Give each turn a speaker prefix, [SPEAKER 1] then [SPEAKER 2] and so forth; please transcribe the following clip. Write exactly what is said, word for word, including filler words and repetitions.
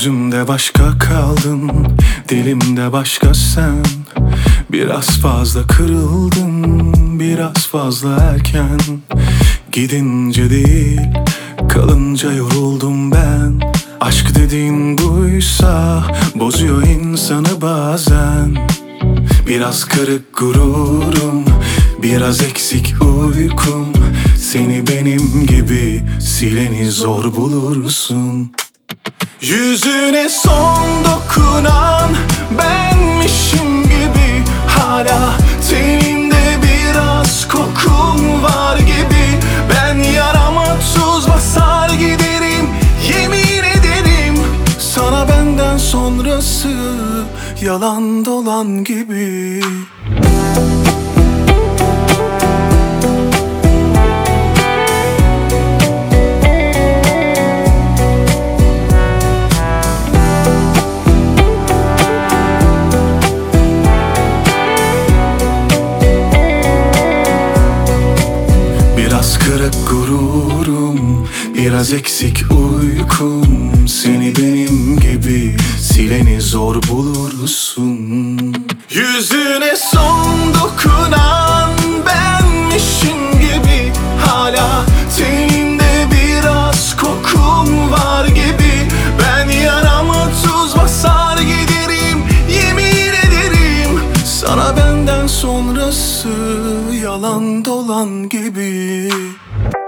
[SPEAKER 1] Gözümde başka kaldın, dilimde başka sen. Biraz fazla kırıldım, biraz fazla erken. Gidince değil, kalınca yoruldum ben. Aşk dediğin buysa bozuyor insanı bazen. Biraz kırık gururum, biraz eksik uykum. Seni benim gibi sileni zor bulursun. Yüzüne son dokunan benmişim gibi, hala teninde biraz kokun var gibi. Ben yarama tuz basar giderim, yemin ederim. Sana benden sonrası yalan dolan gibi. Biraz kırık gururum, biraz eksik uykum. Seni benim gibi sileni zor bulursun. Yüzüne son dokunan benmişim gibi, hala teninde biraz kokun var gibi. Ben yarama tuz basar giderim, yemin ederim. Sana benden sonrası yalan dolan gibi.